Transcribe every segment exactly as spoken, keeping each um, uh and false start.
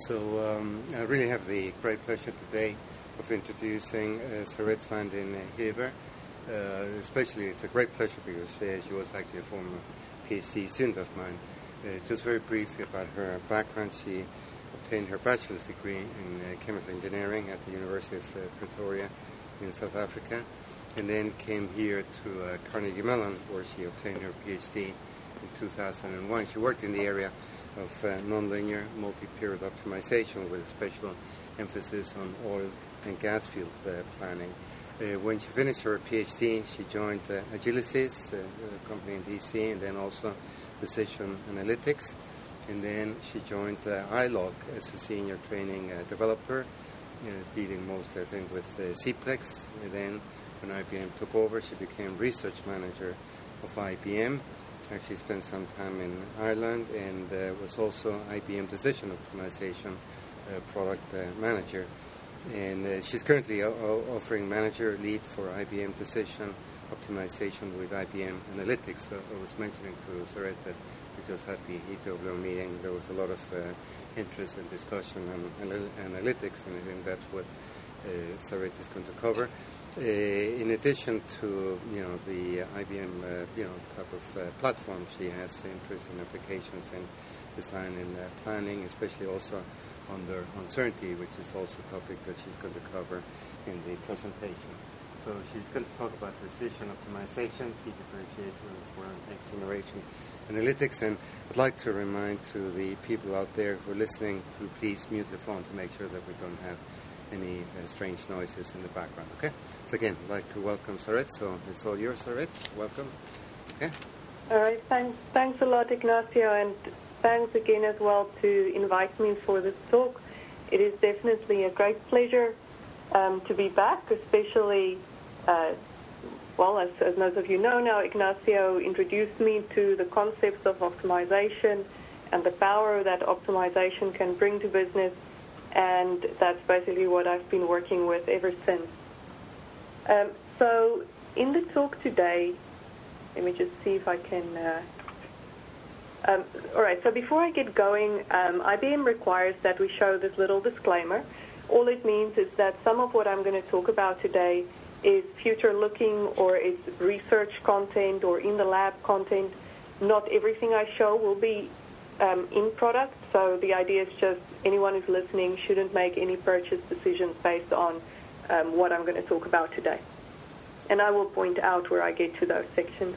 So um, I really have the great pleasure today of introducing uh, Saret van den Heever. Uh, especially, it's a great pleasure because uh, she was actually a former PhD student of mine. Uh, just very briefly about her background, she obtained her bachelor's degree in uh, chemical engineering at the University of uh, Pretoria in South Africa, and then came here to uh, Carnegie Mellon, where she obtained her PhD in two thousand one. She worked in the area of uh, nonlinear multi-period optimization with a special emphasis on oil and gas field uh, planning. Uh, when she finished her PhD, she joined uh, Agilysys, uh, a company in D C, and then also Decision Analytics. And then she joined uh, I Log as a senior training uh, developer, uh, dealing mostly, I think, with uh, C Plex. And then when I B M took over, she became research manager of I B M. Actually spent some time in Ireland and uh, was also I B M Decision Optimization uh, product uh, manager. And uh, she's currently o- o- offering manager lead for I B M Decision Optimization with I B M Analytics. So I was mentioning to Saret that we just had the E W meeting. There was a lot of uh, interest and discussion on anal- analytics, and I think that's what uh, Saret is going to cover. Uh, in addition to you know the uh, I B M uh, you know type of uh, platform, she has interest in applications in design and uh, planning, especially also under uncertainty, which is also a topic that she's going to cover in the presentation. So she's going to talk about decision optimization, key differentiation for next generation analytics, and I'd like to remind to the people out there who are listening to please mute the phone to make sure that we don't have any uh, strange noises in the background, okay? So again, I'd like to welcome Saret, so it's all yours, Saret. Welcome. Okay? All right, thanks, thanks a lot, Ignacio, and thanks again as well to invite me for this talk. It is definitely a great pleasure um, to be back, especially, uh, well, as, as most of you know now, Ignacio introduced me to the concepts of optimization and the power that optimization can bring to business. And that's basically what I've been working with ever since. Um, so in the talk today, let me just see if I can... Uh, um, all right, so before I get going, um, I B M requires that we show this little disclaimer. All it means is that some of what I'm going to talk about today is future-looking, or it's research content or in-the-lab content. Not everything I show will be um, in product. So the idea is just anyone who's listening shouldn't make any purchase decisions based on um, what I'm going to talk about today. And I will point out where I get to those sections.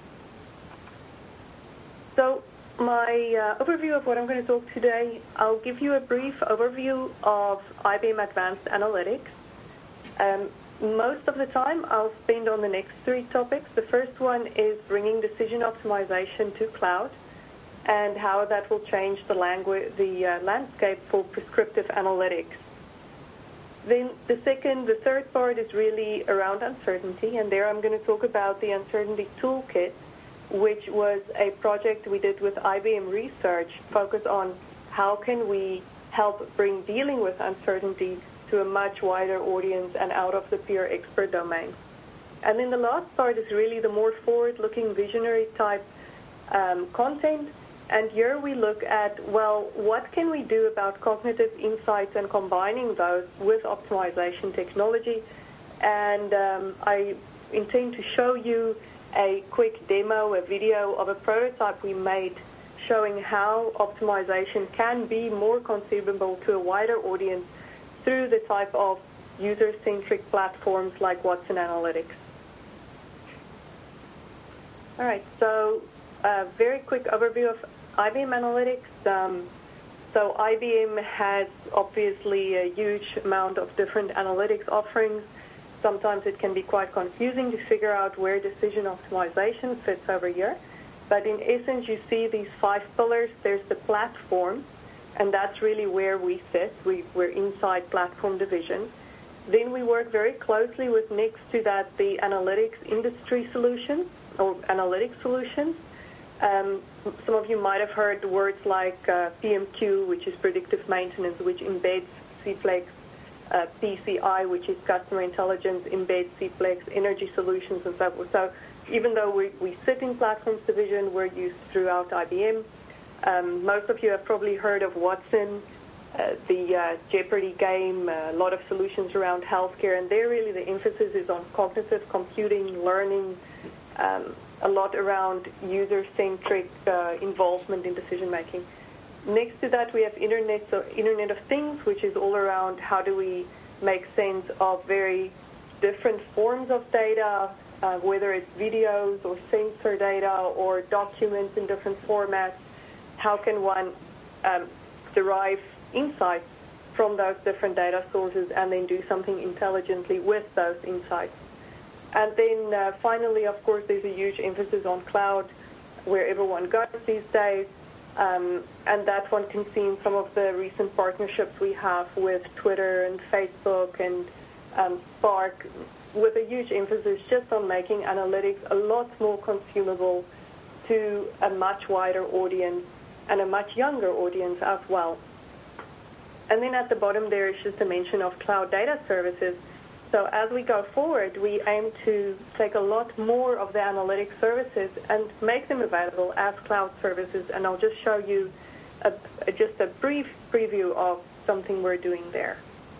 So my uh, overview of what I'm going to talk today, I'll give you a brief overview of I B M Advanced Analytics. Um, most of the time I'll spend on the next three topics. The first one is bringing decision optimization to cloud, and how that will change the language, the uh, landscape for prescriptive analytics. Then the second, the third part is really around uncertainty, and there I'm going to talk about the Uncertainty Toolkit, which was a project we did with I B M Research, focused on how can we help bring dealing with uncertainty to a much wider audience and out of the pure expert domain. And then the last part is really the more forward-looking visionary type um, content. And here we look at, well, what can we do about cognitive insights and combining those with optimization technology. And um, I intend to show you a quick demo, a video of a prototype we made showing how optimization can be more consumable to a wider audience through the type of user-centric platforms like Watson Analytics. All right, so a very quick overview of I B M Analytics. Um, so I B M has obviously a huge amount of different analytics offerings. Sometimes it can be quite confusing to figure out where decision optimization fits over here. But in essence, you see these five pillars. There's the platform, and that's really where we sit. We, we're inside platform division. Then we work very closely with, next to that, the analytics industry solutions or analytics solutions. Um, some of you might have heard words like uh, P M Q, which is predictive maintenance, which embeds C Plex, uh, P C I, which is customer intelligence, embeds C Plex, energy solutions, and so forth. So even though we, we sit in platforms division, we're used throughout I B M. Um, most of you have probably heard of Watson. uh, the uh, Jeopardy game, a lot of solutions around healthcare, and there really the emphasis is on cognitive computing, learning, um, a lot around user-centric uh, involvement in decision-making. Next to that, we have Internet, so Internet of Things, which is all around how do we make sense of very different forms of data, uh, whether it's videos or sensor data or documents in different formats. How can one um, derive insights from those different data sources and then do something intelligently with those insights? And then uh, finally, of course, there's a huge emphasis on cloud, where everyone goes these days. Um, and that one can see in some of the recent partnerships we have with Twitter and Facebook and um, Spark, with a huge emphasis just on making analytics a lot more consumable to a much wider audience and a much younger audience as well. And then at the bottom there is just a mention of cloud data services. So as we go forward, we aim to take a lot more of the analytics services and make them available as cloud services. And I'll just show you a, a, just a brief preview of something we're doing there.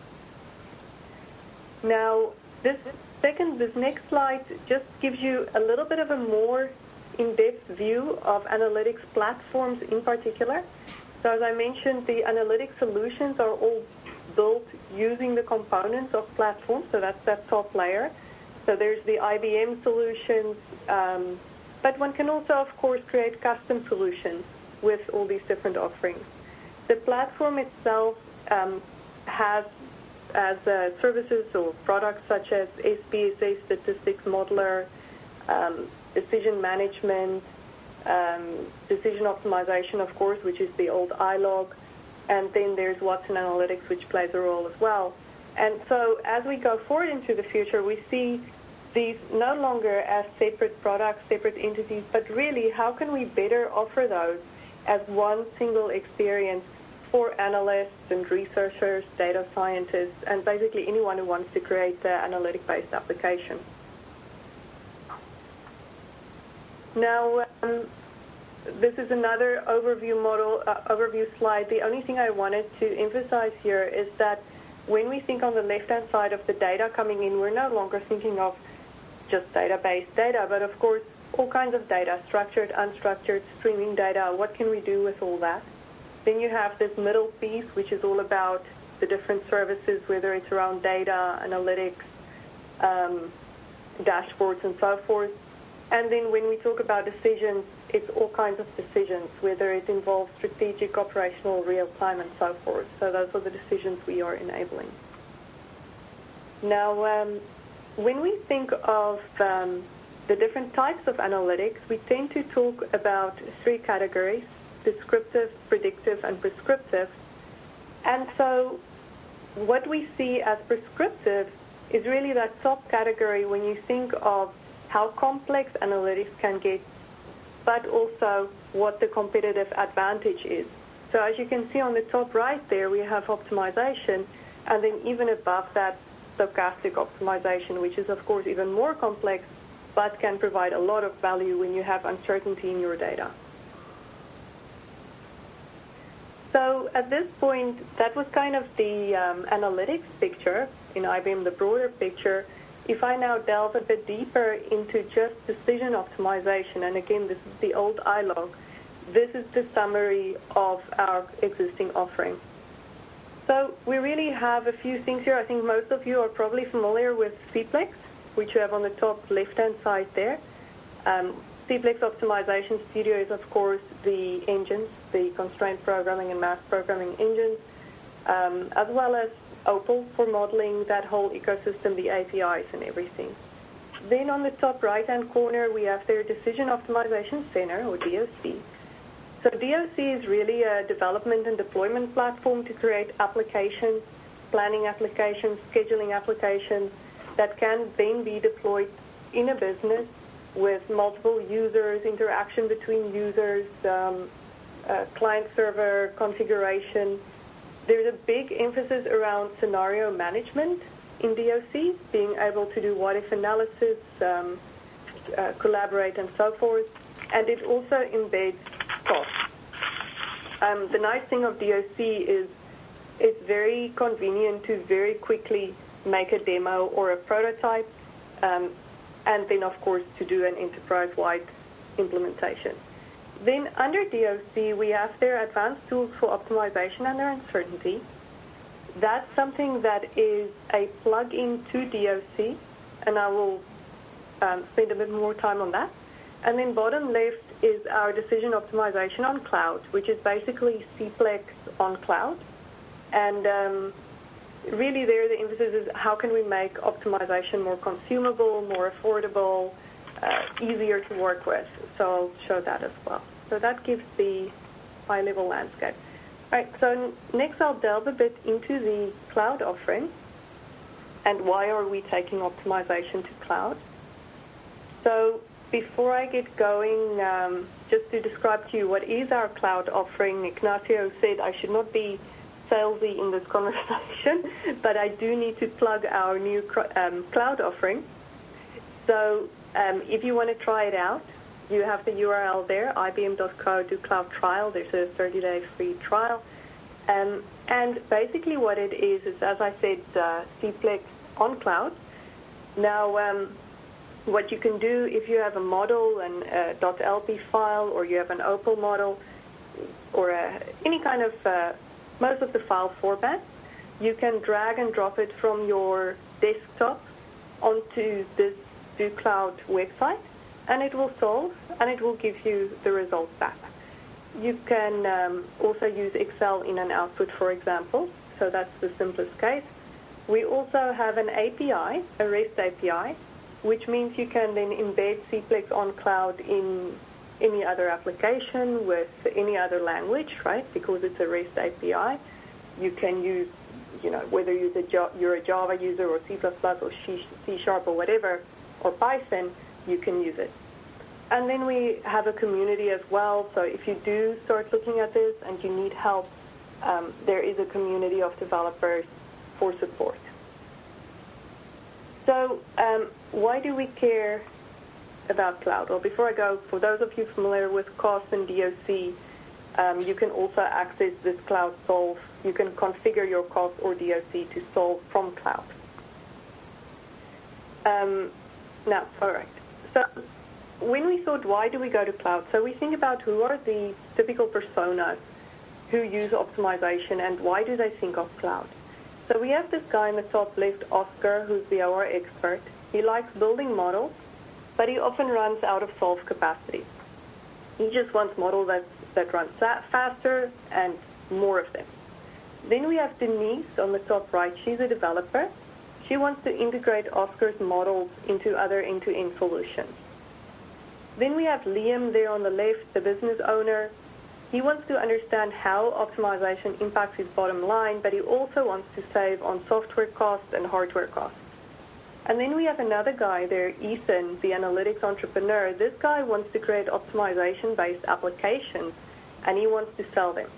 Now, this second, this next slide just gives you a little bit of a more in-depth view of analytics platforms in particular. So as I mentioned, the analytics solutions are all built using the components of platforms, so that's that top layer. So there's the I B M solutions, um, but one can also, of course, create custom solutions with all these different offerings. The platform itself um, has as uh, services or products such as S P S S, Statistics Modeler, um, Decision Management, um, Decision Optimization, of course, which is the old I log, and then there's Watson Analytics, which plays a role as well. And so as we go forward into the future, we see these no longer as separate products, separate entities, but really how can we better offer those as one single experience for analysts and researchers, data scientists, and basically anyone who wants to create an analytic-based application. Now, um, this is another overview model, uh, overview slide. The only thing I wanted to emphasize here is that when we think on the left-hand side of the data coming in, we're no longer thinking of just database data, but of course all kinds of data, structured, unstructured, streaming data. What can we do with all that? Then you have this middle piece, which is all about the different services, whether it's around data, analytics, um, dashboards, and so forth. And then when we talk about decisions, it's all kinds of decisions, whether it involves strategic, operational, real-time, and so forth. So those are the decisions we are enabling. Now, um, when we think of um, the different types of analytics, we tend to talk about three categories: descriptive, predictive, and prescriptive. And so what we see as prescriptive is really that top category when you think of how complex analytics can get, but also what the competitive advantage is. So as you can see on the top right there, we have optimization, and then even above that, stochastic optimization, which is, of course, even more complex, but can provide a lot of value when you have uncertainty in your data. So at this point, that was kind of the um, analytics picture in I B M, the broader picture. If I now delve a bit deeper into just decision optimization, and again, this is the old I log, this is the summary of our existing offering. So we really have a few things here. I think most of you are probably familiar with CPLEX, which you have on the top left-hand side there. Um, CPLEX Optimization Studio is, of course, the engines, the constraint programming and math programming engines, um, as well as Opal for modeling that whole ecosystem, the A P Is and everything. Then on the top right-hand corner, we have their Decision Optimization Center, or D O C. So D O C is really a development and deployment platform to create applications, planning applications, scheduling applications that can then be deployed in a business with multiple users, interaction between users, um, uh, client-server configuration. There's a big emphasis around scenario management in D O C, being able to do what-if analysis, um, uh, collaborate, and so forth. And it also embeds cost. Um, the nice thing of D O C is very convenient to very quickly make a demo or a prototype, um, and then, of course, to do an enterprise-wide implementation. Then under D O C, we have their advanced tools for optimization and their uncertainty. That's something that is a plug-in to D O C, and I will um, spend a bit more time on that. And then bottom left is our decision optimization on cloud, which is basically Cplex on cloud. And um, really there the emphasis is how can we make optimization more consumable, more affordable, uh, easier to work with. So I'll show that as well. So that gives the high-level landscape. All right, so next I'll delve a bit into the cloud offering and why are we taking optimization to cloud. So before I get going, um, just to describe to you what is our cloud offering, Ignacio said I should not be salesy in this conversation, but I do need to plug our new um, cloud offering. So um, if you want to try it out, you have the U R L there, I B M dot co to cloud trial. There's a thirty-day free trial. Um, and basically what it is is, as I said, uh, Cplex on cloud. Now, um, what you can do if you have a model, an uh, .lp file, or you have an Opal model, or a, any kind of, uh, most of the file format, you can drag and drop it from your desktop onto this Do Cloud website, and it will solve, and it will give you the results back. You can um, also use Excel in an output, for example, so that's the simplest case. We also have an A P I, a REST A P I, which means you can then embed Cplex on cloud in any other application with any other language, right? Because it's a REST A P I. You can use, you know, whether you're a, you're a Java user or C plus plus or C Sharp or whatever, or Python, you can use it. And then we have a community as well. So if you do start looking at this and you need help, um, there is a community of developers for support. So um, why do we care about cloud? Well, before I go, for those of you familiar with C O S and D O C, um, you can also access this cloud solve. You can configure your C O S or D O C to solve from cloud. Um, now, all right. So when we thought, why do we go to cloud? So we think about who are the typical personas who use optimization and why do they think of cloud? So we have this guy in the top left, Oscar, who's the O R expert. He likes building models, but he often runs out of solve capacity. He just wants models that, that run faster and more of them. Then we have Denise on the top right. She's a developer. She wants to integrate Oscar's models into other end-to-end solutions. Then we have Liam there on the left, the business owner. He wants to understand how optimization impacts his bottom line, but he also wants to save on software costs and hardware costs. And then we have another guy there, Ethan, the analytics entrepreneur. This guy wants to create optimization-based applications, and he wants to sell them.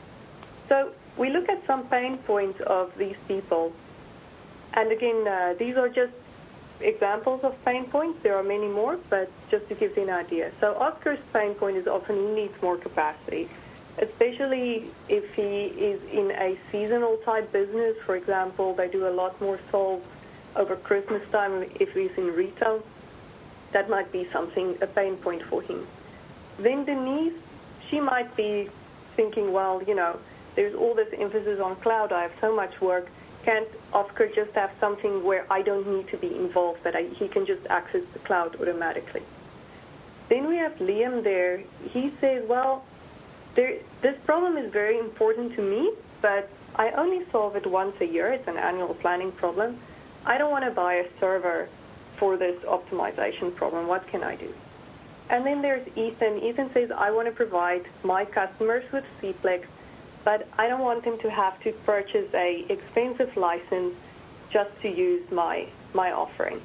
So we look at some pain points of these people. And again, uh, these are just examples of pain points. There are many more, but just to give you an idea. So Oscar's pain point is often he needs more capacity, especially if he is in a seasonal type business. For example, they do a lot more solves over Christmas time if he's in retail. That might be something, a pain point for him. Then Denise, she might be thinking, well, you know, there's all this emphasis on cloud. I have so much work. Can't Oscar just have something where I don't need to be involved, that I, he can just access the cloud automatically? Then we have Liam there. He says, well, there, this problem is very important to me, but I only solve it once a year. It's an annual planning problem. I don't want to buy a server for this optimization problem. What can I do? And then there's Ethan. Ethan says, I want to provide my customers with Cplex, but I don't want them to have to purchase a expensive license just to use my my offering.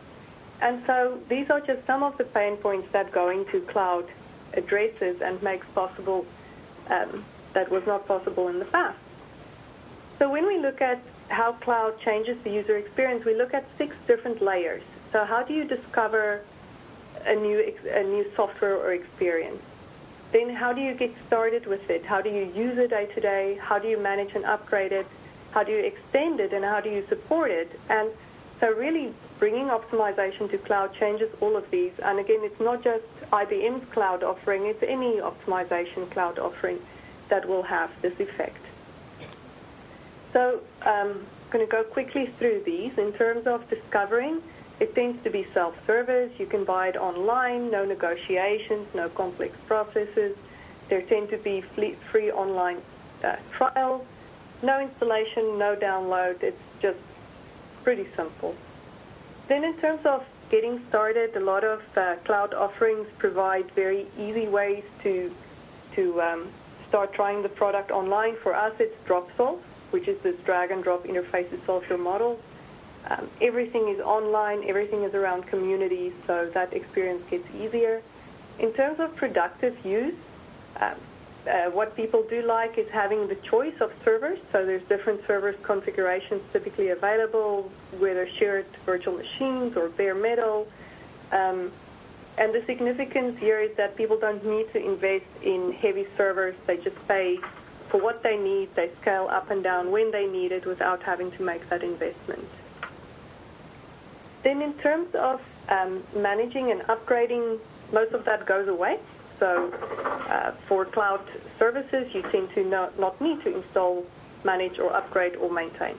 And so these are just some of the pain points that going to cloud addresses and makes possible um, that was not possible in the past. So when we look at how cloud changes the user experience, we look at six different layers. So how do you discover a new a new software or experience? Then how do you get started with it? How do you use it day to day? How do you manage and upgrade it? how do you extend it, and how do you support it? And so really bringing optimization to cloud changes all of these. And again, it's not just I B M's cloud offering, it's any optimization cloud offering that will have this effect. So um, I'm going to go quickly through these. In terms of discovering, it tends to be self-service. You can buy it online, no negotiations, no complex processes. There tend to be free online uh, trials, no installation, no download. It's just pretty simple. Then in terms of getting started, a lot of uh, cloud offerings provide very easy ways to, to um, start trying the product online. For us, it's Dropsolve, which is this drag-and-drop interface to solve your models. Um, everything is online, everything is around communities, so that experience gets easier. In terms of productive use, um, uh, what people do like is having the choice of servers, so there's different servers configurations typically available, whether shared virtual machines or bare metal. Um, and the significance here is that people don't need to invest in heavy servers. They just pay for what they need. They scale up and down when they need it without having to make that investment. Then in terms of um, managing and upgrading, most of that goes away. So uh, for cloud services, you tend to not, not need to install, manage, or upgrade or maintain.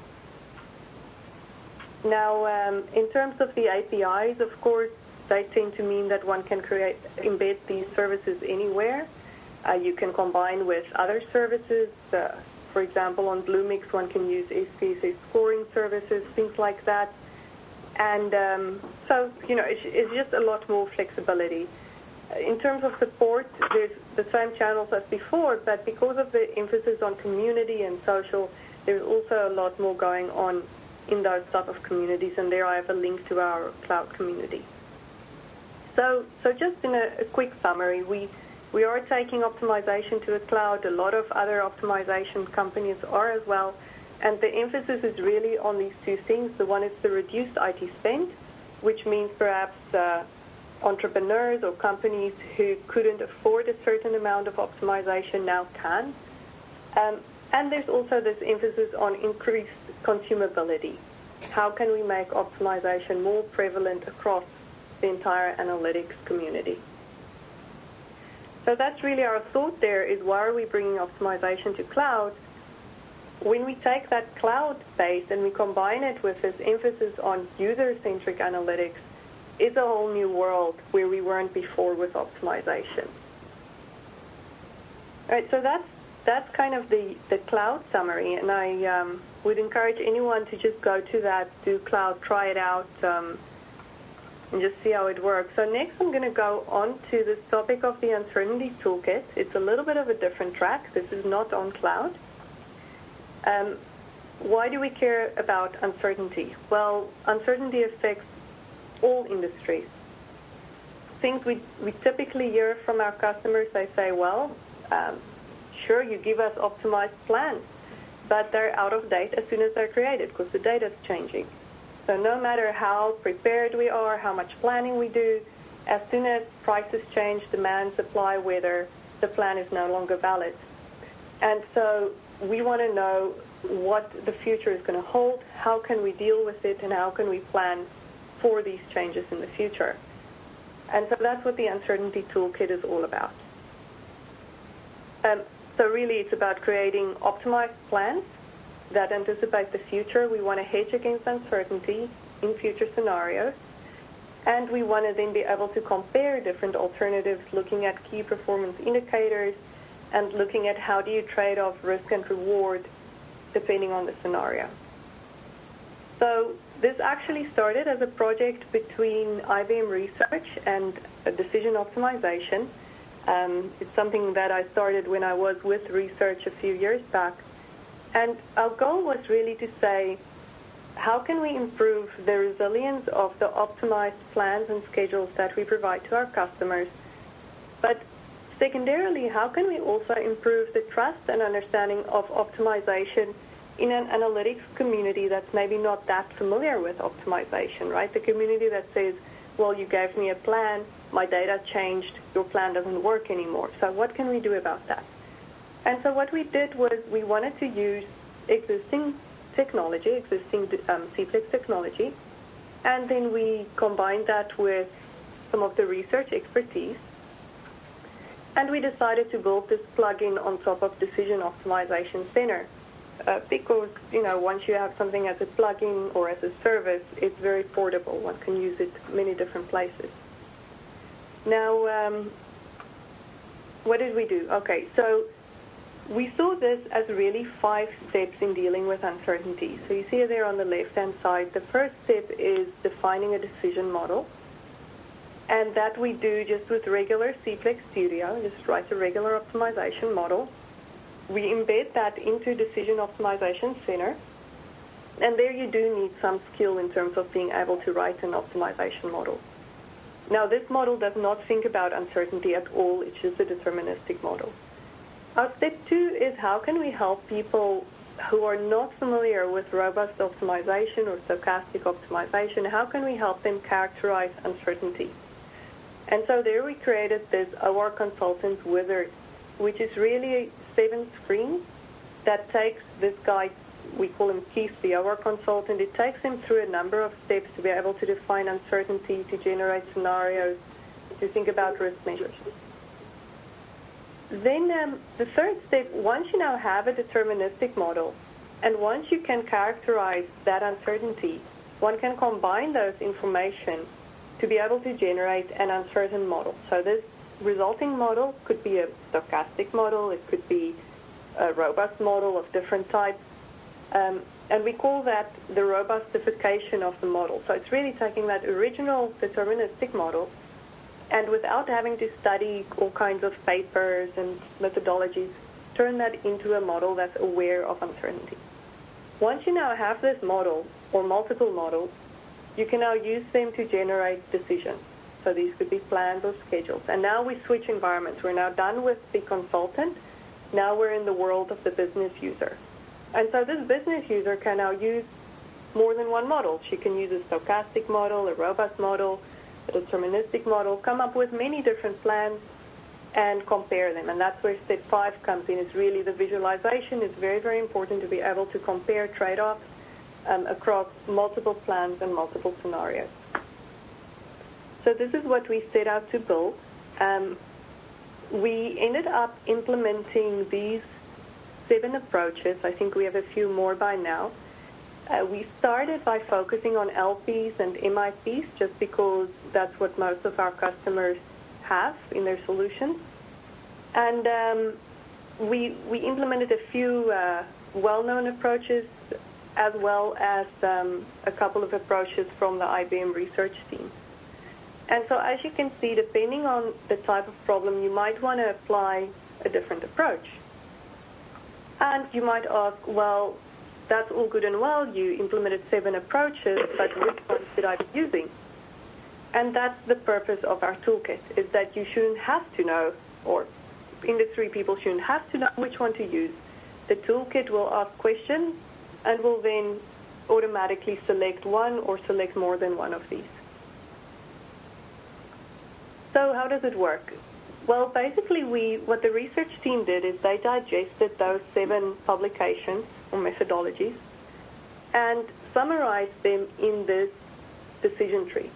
Now, um, in terms of the A P Is, of course, they tend to mean that one can create, embed these services anywhere. Uh, you can combine with other services. Uh, for example, on Bluemix, one can use S P S S scoring services, things like that. And um, so, you know, it's, it's just a lot more flexibility. In terms of support, there's the same channels as before, but because of the emphasis on community and social, there's also a lot more going on in those type of communities, and there I have a link to our cloud community. So, so just in a, a quick summary, we we are taking optimization to the cloud. A lot of other optimization companies are as well. And the emphasis is really on these two things. The one is the reduced I T spend, which means perhaps uh, entrepreneurs or companies who couldn't afford a certain amount of optimization now can. Um, and there's also this emphasis on increased consumability. How can we make optimization more prevalent across the entire analytics community? So that's really our thought there, is why are we bringing optimization to cloud? When we take that cloud base and we combine it with this emphasis on user-centric analytics, it's a whole new world where we weren't before with optimization. All right, so that's that's kind of the, the cloud summary, and I um, would encourage anyone to just go to that, do cloud, try it out, um, and just see how it works. So next I'm going to go on to this topic of the Uncertainty Toolkit. It's a little bit of a different track. This is not on cloud. Um, why do we care about uncertainty? Well, uncertainty affects all industries. Things we, we typically hear from our customers, they say, well, um, sure, you give us optimized plans, but they're out of date as soon as they're created because the data is changing. So no matter how prepared we are, how much planning we do, as soon as prices change, demand, supply, weather, the plan is no longer valid. And so we want to know what the future is going to hold, how can we deal with it, and how can we plan for these changes in the future. And so that's what the Uncertainty Toolkit is all about. Um, so really it's about creating optimized plans that anticipate the future. We want to hedge against uncertainty in future scenarios. And we want to then be able to compare different alternatives, looking at key performance indicators, and looking at how do you trade off risk and reward depending on the scenario. So this actually started as a project between I B M Research and Decision Optimization. Um, it's something that I started when I was with Research a few years back. And our goal was really to say, how can we improve the resilience of the optimized plans and schedules that we provide to our customers? But secondarily, how can we also improve the trust and understanding of optimization in an analytics community that's maybe not that familiar with optimization, right? The community that says, well, you gave me a plan, my data changed, your plan doesn't work anymore. So what can we do about that? And so what we did was we wanted to use existing technology, existing um, CPLEX technology, and then we combined that with some of the research expertise, and we decided to build this plugin on top of Decision Optimization Center. Uh, because, you know, once you have something as a plugin or as a service, it's very portable. One can use it many different places. Now, um, what did we do? Okay, so we saw this as really five steps in dealing with uncertainty. So you see it there on the left-hand side. The first step is defining a decision model. And that we do just with regular CPLEX Studio, just write a regular optimization model. We embed that into Decision Optimization Center, and there you do need some skill in terms of being able to write an optimization model. Now, this model does not think about uncertainty at all. It's just a deterministic model. Our step two is how can we help people who are not familiar with robust optimization or stochastic optimization, how can we help them characterize uncertainty? And so there we created this O R Consultant Wizard, which is really seven screens that takes this guy, we call him Keith, the O R consultant, it takes him through a number of steps to be able to define uncertainty, to generate scenarios, to think about risk measures. Then um, the third step, once you now have a deterministic model, and once you can characterize that uncertainty, one can combine those information to be able to generate an uncertain model. So this resulting model could be a stochastic model, it could be a robust model of different types, um, and we call that the robustification of the model. So it's really taking that original deterministic model and without having to study all kinds of papers and methodologies, turn that into a model that's aware of uncertainty. Once you now have this model or multiple models, you can now use them to generate decisions. So these could be plans or schedules. And now we switch environments. We're now done with the consultant. Now we're in the world of the business user. And so this business user can now use more than one model. She can use a stochastic model, a robust model, a deterministic model, come up with many different plans and compare them. And that's where step five comes in. It's really the visualization. It's very, very important to be able to compare trade-offs um, across multiple plans and multiple scenarios. So this is what we set out to build. Um, we ended up implementing these seven approaches. I think we have a few more by now. Uh, we started by focusing on L Ps and M I Ps just because that's what most of our customers have in their solutions. And um, we, we implemented a few uh, well-known approaches as well as um, a couple of approaches from the I B M research team. And so as you can see, depending on the type of problem, you might want to apply a different approach. And you might ask, well, that's all good and well. You implemented seven approaches, but which one should I be using? And that's the purpose of our toolkit, is that you shouldn't have to know, or industry people shouldn't have to know which one to use. The toolkit will ask questions and will then automatically select one or select more than one of these. So how does it work? Well, basically, we what the research team did is they digested those seven publications or methodologies and summarized them in this decision tree.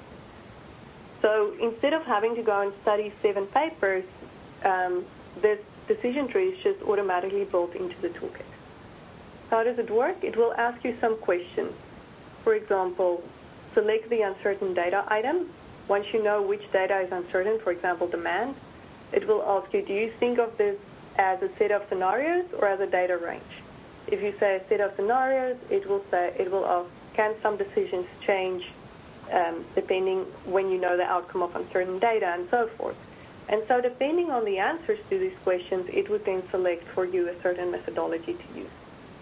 So instead of having to go and study seven papers, um, this decision tree is just automatically built into the toolkit. How does it work? It will ask you some questions. For example, select the uncertain data item. Once you know which data is uncertain, for example, demand, it will ask you, do you think of this as a set of scenarios or as a data range? If you say a set of scenarios, it will say it will ask, can some decisions change um, depending when you know the outcome of uncertain data and so forth. And so depending on the answers to these questions, it would then select for you a certain methodology to use.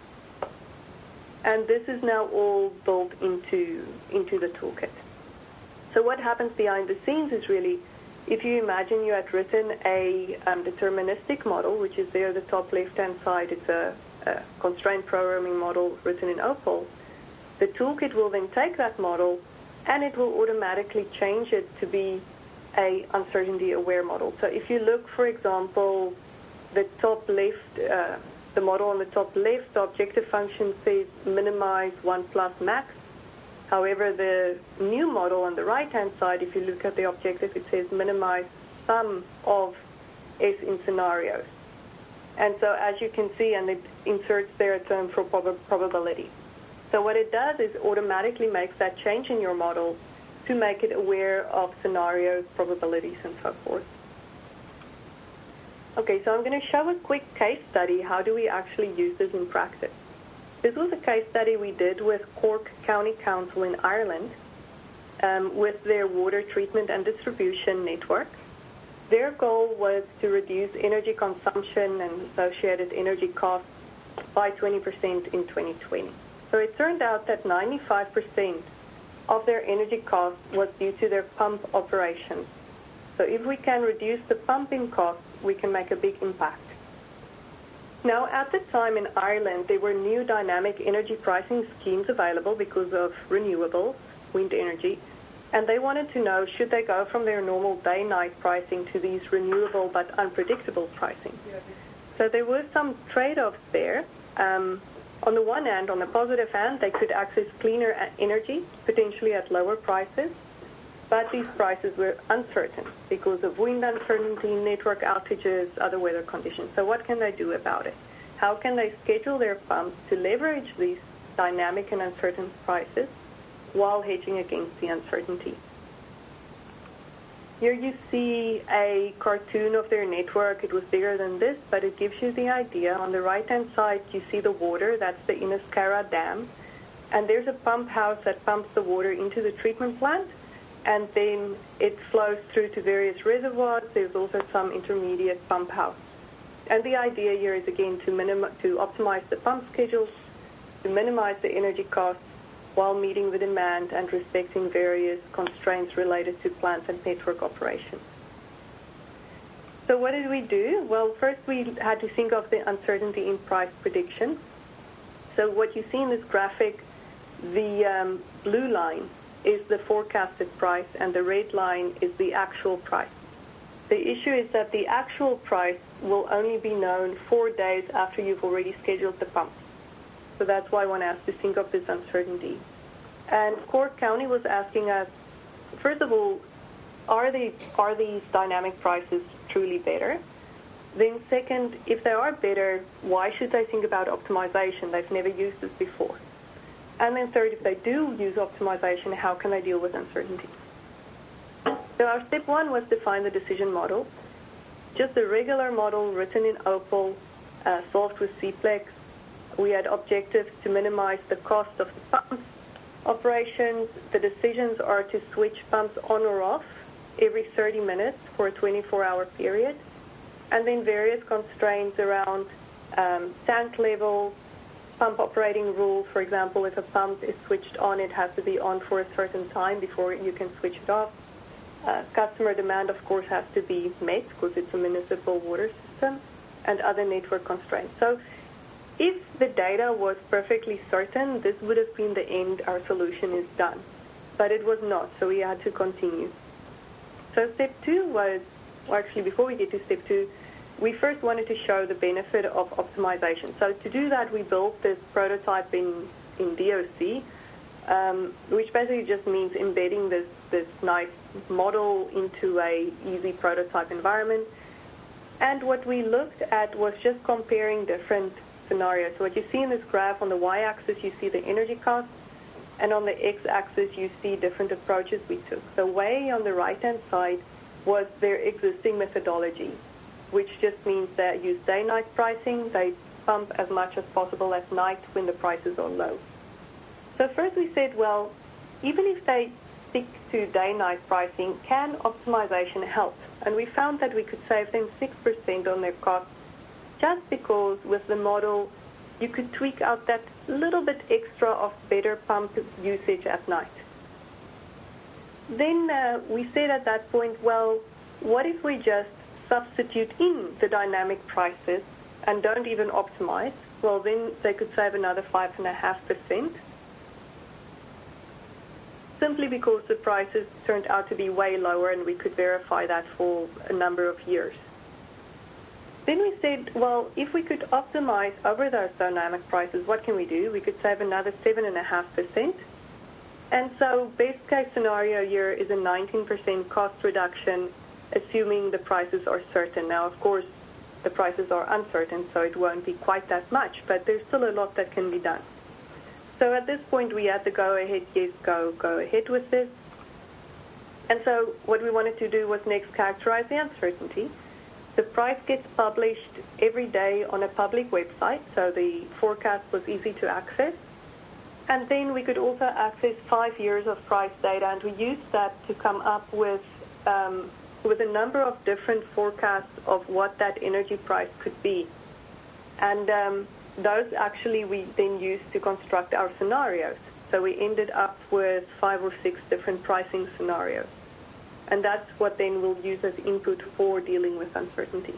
And this is now all built into, into the toolkit. So what happens behind the scenes is really, if you imagine you had written a um, deterministic model, which is there, the top left-hand side, it's a, a constrained programming model written in Opal, the toolkit will then take that model and it will automatically change it to be a uncertainty-aware model. So if you look, for example, the top left uh, the model on the top left, the objective function says minimize one plus max. However, the new model on the right-hand side, if you look at the objective, it says minimize sum of S in scenarios. And so as you can see, and it inserts there a term for prob- probability. So what it does is automatically makes that change in your model to make it aware of scenarios, probabilities, and so forth. Okay, so I'm going to show a quick case study. How do we actually use this in practice? This was a case study we did with Cork County Council in Ireland um, with their water treatment and distribution network. Their goal was to reduce energy consumption and associated energy costs by twenty percent in twenty twenty. So it turned out that ninety-five percent of their energy costs was due to their pump operations. So if we can reduce the pumping costs, we can make a big impact. Now, at the time in Ireland, there were new dynamic energy pricing schemes available because of renewables, wind energy, and they wanted to know, should they go from their normal day-night pricing to these renewable but unpredictable pricing? Yeah. So there were some trade-offs there. Um, on the one hand, on the positive hand, they could access cleaner energy, potentially at lower prices, but these prices were uncertain because of wind uncertainty, network outages, other weather conditions. So what can they do about it? How can they schedule their pumps to leverage these dynamic and uncertain prices while hedging against the uncertainty? Here you see a cartoon of their network. It was bigger than this, but it gives you the idea. On the right-hand side, you see the water. That's the Inniscarra Dam. And there's a pump house that pumps the water into the treatment plant, and then it flows through to various reservoirs. There's also some intermediate pump house. And the idea here is, again, to, minim- to optimize the pump schedules, to minimize the energy costs while meeting the demand and respecting various constraints related to plant and network operations. So what did we do? Well, first we had to think of the uncertainty in price prediction. So what you see in this graphic, the um, blue line is the forecasted price, and the red line is the actual price. The issue is that the actual price will only be known four days after you've already scheduled the pump. So that's why one has to think of this uncertainty. And Cork County was asking us, first of all, are, they, are these dynamic prices truly better? Then second, if they are better, why should they think about optimization? They've never used this before. And then third, if they do use optimization, how can they deal with uncertainty? So our step one was define the decision model. Just a regular model written in Opal, uh, solved with C PLEX. We had objectives to minimize the cost of the pumps operations. The decisions are to switch pumps on or off every thirty minutes for a twenty-four hour period. And then various constraints around um, tank levels, pump operating rules. For example, if a pump is switched on, it has to be on for a certain time before you can switch it off. Uh, customer demand, of course, has to be met because it's a municipal water system, and other network constraints. So if the data was perfectly certain, this would have been the end, our solution is done. But it was not, so we had to continue. So step two was, or actually before we get to step two, we first wanted to show the benefit of optimization. So to do that, we built this prototype in, in D O C, um, which basically just means embedding this, this nice model into a easy prototype environment. And what we looked at was just comparing different scenarios. So what you see in this graph, on the y-axis, you see the energy costs, and on the x-axis, you see different approaches we took. The way on the right-hand side was their existing methodology, which just means they use day-night pricing. They pump as much as possible at night when the prices are low. So first we said, well, even if they stick to day-night pricing, can optimization help? And we found that we could save them six percent on their costs, just because with the model you could tweak out that little bit extra of better pump usage at night. Then uh, we said at that point, well, what if we just substitute in the dynamic prices and don't even optimize? Well, then they could save another five point five percent. Simply because the prices turned out to be way lower, and we could verify that for a number of years. Then we said, well, if we could optimize over those dynamic prices, what can we do? We could save another seven point five percent. And so best case scenario here is a nineteen percent cost reduction, assuming the prices are certain. Now, of course, the prices are uncertain, so it won't be quite that much, but there's still a lot that can be done. So at this point, we had to go ahead, yes, go, go ahead with this. And so what we wanted to do was next characterize the uncertainty. The price gets published every day on a public website, so the forecast was easy to access. And then we could also access five years of price data, and we used that to come up with um, with a number of different forecasts of what that energy price could be. And um, those actually we then used to construct our scenarios. So we ended up with five or six different pricing scenarios. And that's what then we'll use as input for dealing with uncertainty.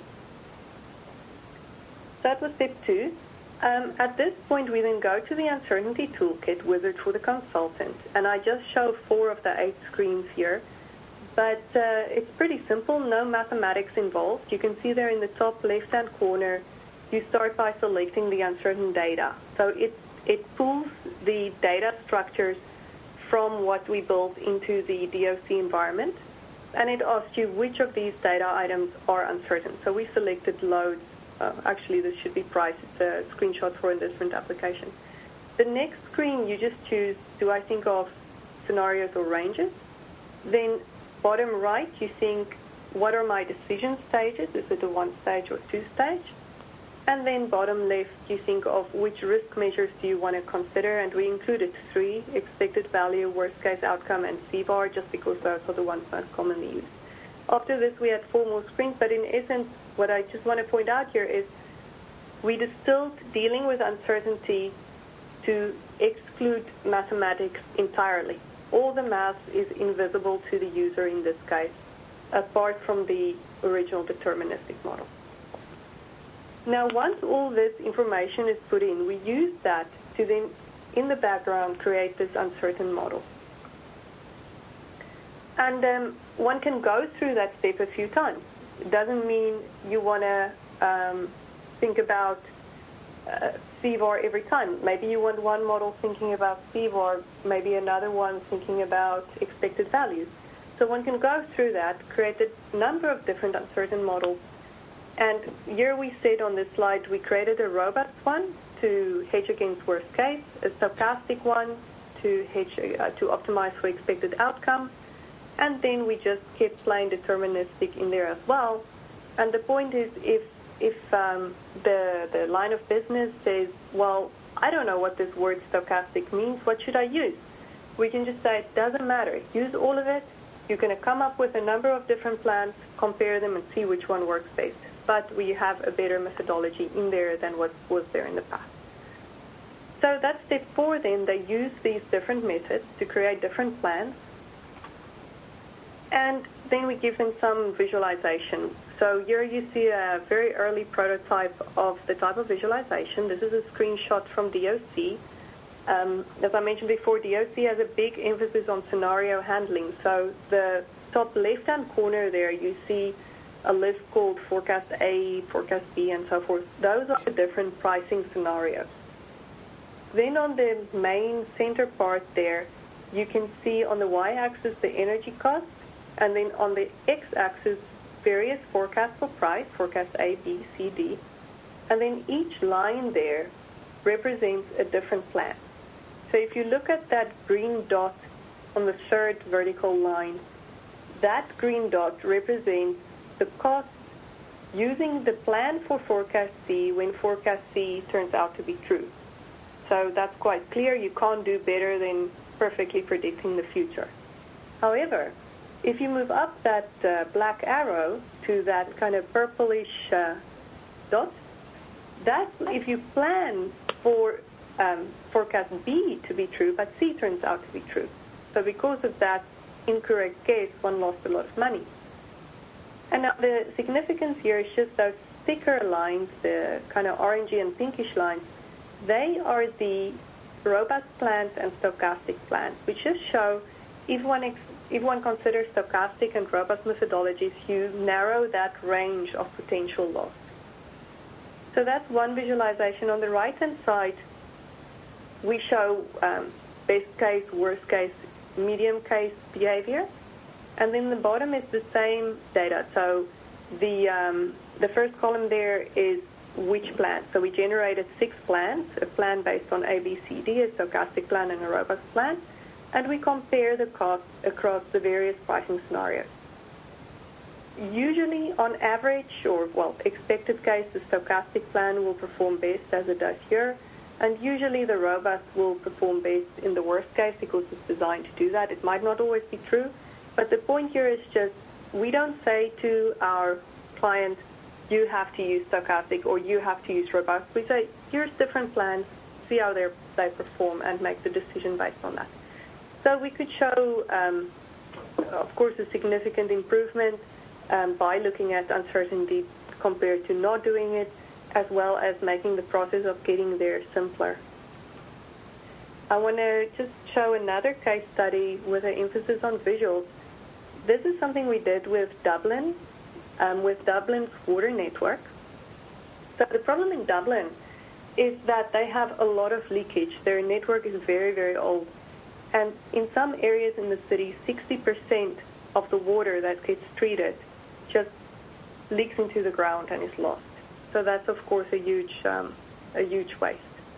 So that was step two. Um, at this point, we then go to the Uncertainty Toolkit wizard for the consultant. And I just show four of the eight screens here. But uh, it's pretty simple, no mathematics involved. You can see there in the top left-hand corner, you start by selecting the uncertain data. So it, it pulls the data structures from what we built into the D O C environment. And it asks you which of these data items are uncertain. So we selected loads. Uh, actually, this should be price. It's a screenshot for a different application. The next screen, you just choose, do I think of scenarios or ranges? Then bottom right, you think, what are my decision stages? Is it a one stage or two stage? And then bottom left, you think of which risk measures do you want to consider, and we included three, expected value, worst case outcome, and C bar, just because those are the ones most commonly used. After this, we had four more screens, but in essence, what I just want to point out here is we distilled dealing with uncertainty to exclude mathematics entirely. All the math is invisible to the user in this case, apart from the original deterministic model. Now, once all this information is put in, we use that to then, in the background, create this uncertain model. And um, one can go through that step a few times. It doesn't mean you want to um, think about uh, C VAR every time. Maybe you want one model thinking about C VAR, maybe another one thinking about expected values. So one can go through that, create a number of different uncertain models. And here we said on this slide, we created a robust one to hedge against worst case, a stochastic one to hedge uh, to optimize for expected outcome, and then we just kept plain deterministic in there as well. And the point is, if if um, the the line of business says, well, I don't know what this word stochastic means, what should I use? We can just say it doesn't matter. Use all of it. You're going to come up with a number of different plans, compare them, and see which one works best. But we have a better methodology in there than what was there in the past. So that's step four then. They use these different methods to create different plans. And then we give them some visualization. So here you see a very early prototype of the type of visualization. This is a screenshot from D O C. Um, as I mentioned before, D O C has a big emphasis on scenario handling. So the top left-hand corner there, you see a list called Forecast A, Forecast B, and so forth. Those are the different pricing scenarios. Then on the main center part there, you can see on the y-axis the energy cost, and then on the x-axis various forecasts for price, forecast A, B, C, D. And then each line there represents a different plan. So if you look at that green dot on the third vertical line, that green dot represents the cost using the plan for forecast C when forecast C turns out to be true. So that's quite clear. You can't do better than perfectly predicting the future. However, if you move up that uh, black arrow to that kind of purplish uh, dot, that's if you plan for um, forecast B to be true, but C turns out to be true. So because of that incorrect guess, one lost a lot of money. And now the significance here is just those thicker lines, the kind of orangey and pinkish lines. They are the robust plans and stochastic plans, which just show if one ex- if one considers stochastic and robust methodologies, you narrow that range of potential loss. So that's one visualization. On the right-hand side, we show um, best case, worst case, medium case behavior. And then the bottom is the same data. So the, um, the first column there is which plan. So we generated six plans, a plan based on A, B, C, D, a stochastic plan and a robust plan. And we compare the cost across the various pricing scenarios. Usually, on average, or, well, expected case, the stochastic plan will perform best as it does here. And usually the robust will perform best in the worst case because it's designed to do that. It might not always be true. But the point here is just we don't say to our client, you have to use stochastic or you have to use robust. We say, here's different plans, see how they perform, and make the decision based on that. So we could show, um, of course, a significant improvement um, by looking at uncertainty compared to not doing it, as well as making the process of getting there simpler. I want to just show another case study with an emphasis on visuals. This is something we did with Dublin, um, with Dublin's water network. So the problem in Dublin is that they have a lot of leakage. Their network is very, very old. And in some areas in the city, sixty percent of the water that gets treated just leaks into the ground and is lost. So that's, of course, a huge, um, a huge waste.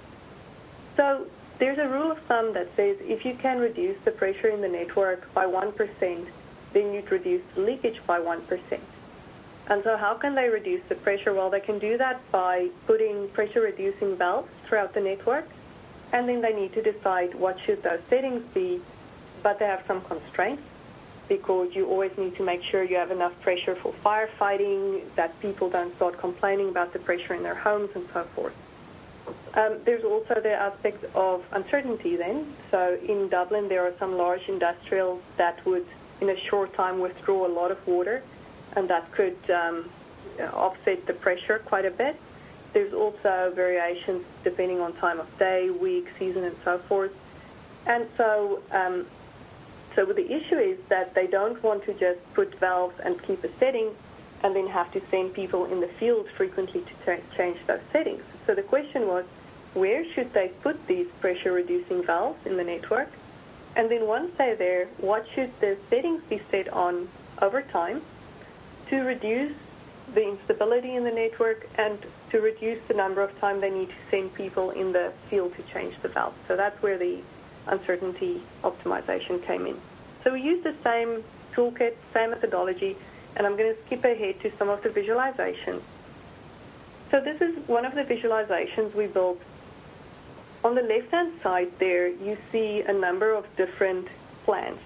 So there's a rule of thumb that says if you can reduce the pressure in the network by one percent, then you'd reduce the leakage by one percent. And so how can they reduce the pressure? Well, they can do that by putting pressure-reducing valves throughout the network, and then they need to decide what should those settings be, but they have some constraints because you always need to make sure you have enough pressure for firefighting, that people don't start complaining about the pressure in their homes and so forth. Um, there's also the aspect of uncertainty then. So in Dublin, there are some large industrials that would, in a short time, withdraw a lot of water, and that could um, offset the pressure quite a bit. There's also variations depending on time of day, week, season, and so forth. And so um, so the issue is that they don't want to just put valves and keep a setting and then have to send people in the field frequently to ch- change those settings. So the question was, where should they put these pressure-reducing valves in the network? And then once they're there, what should the settings be set on over time to reduce the instability in the network and to reduce the number of time they need to send people in the field to change the valve. So that's where the uncertainty optimization came in. So we used the same toolkit, same methodology, and I'm going to skip ahead to some of the visualizations. So this is one of the visualizations we built. On the left-hand side there, you see a number of different plans.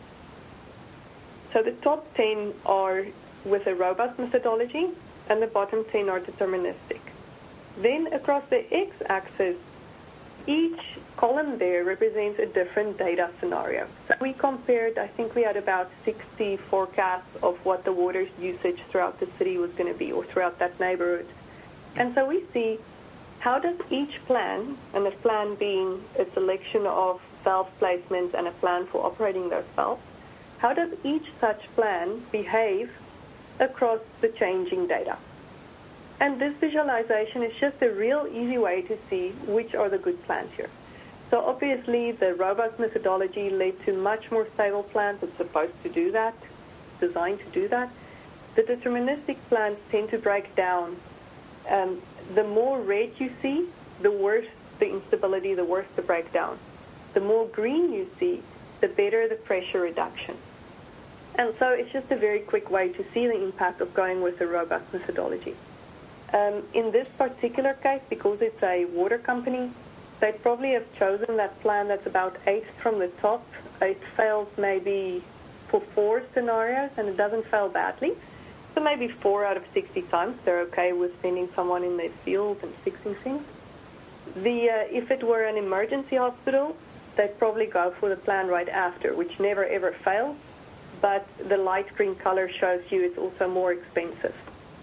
So the top ten are with a robust methodology, and the bottom ten are deterministic. Then across the x-axis, each column there represents a different data scenario. So we compared, I think we had about sixty forecasts of what the water usage throughout the city was going to be, or throughout that neighborhood. And so we see how does each plan, and a plan being a selection of valve placements and a plan for operating those valves, how does each such plan behave across the changing data? And this visualization is just a real easy way to see which are the good plans here. So obviously the robust methodology led to much more stable plans. It's supposed to do that, designed to do that. The deterministic plans tend to break down. Um, the more red you see, the worse the instability, the worse the breakdown. The more green you see, the better the pressure reduction. And so it's just a very quick way to see the impact of going with a robust methodology. Um, in this particular case, because it's a water company, they probably have chosen that plan that's about eighth from the top. It fails maybe for four scenarios, and it doesn't fail badly. So maybe four out of sixty times they're okay with sending someone in their field and fixing things. The uh, if it were an emergency hospital, they'd probably go for the plan right after, which never ever fails, but the light green color shows you it's also more expensive.